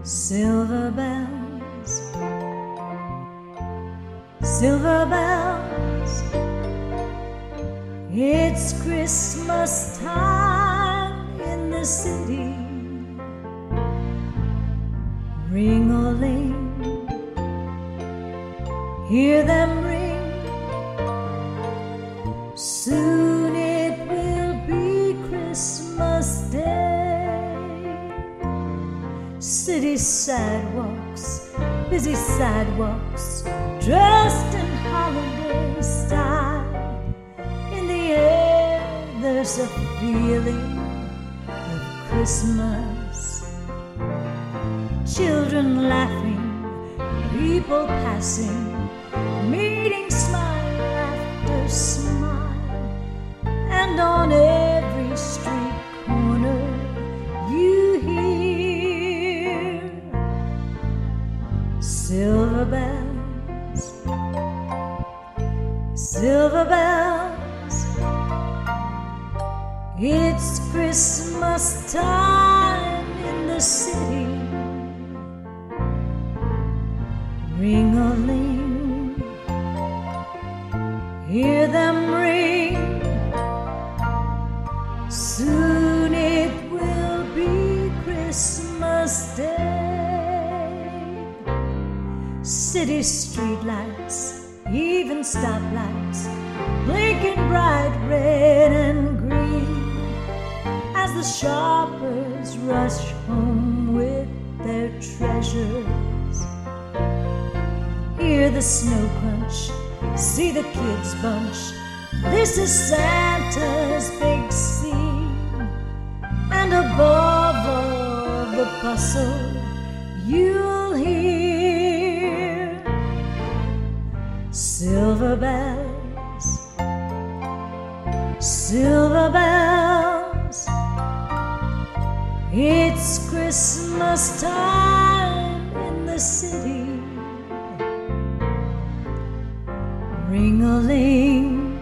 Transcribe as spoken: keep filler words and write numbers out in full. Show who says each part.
Speaker 1: Silver bells, silver bells, it's Christmas time in the city. Ring-a-ling, hear them ring. Soon it will be Christmas Day. City sidewalks, busy sidewalks, dressed in holiday style. In the air there's a feeling of Christmas. Children laughing, people passing, meeting smile after smile. And on every street corner you hear silver bells, silver bells, it's Christmas time in the city. Ring-a-ling, hear them ring. Soon it will be Christmas Day. City streetlights, even stoplights, blinking bright red and green, as the shoppers rush home with their treasures. Hear the snow crunch, see the kids bunch. This is Santa's big scene. And above all the bustle, you'll hear silver bells, silver bells, it's Christmas time in the city. Ring-a-ling,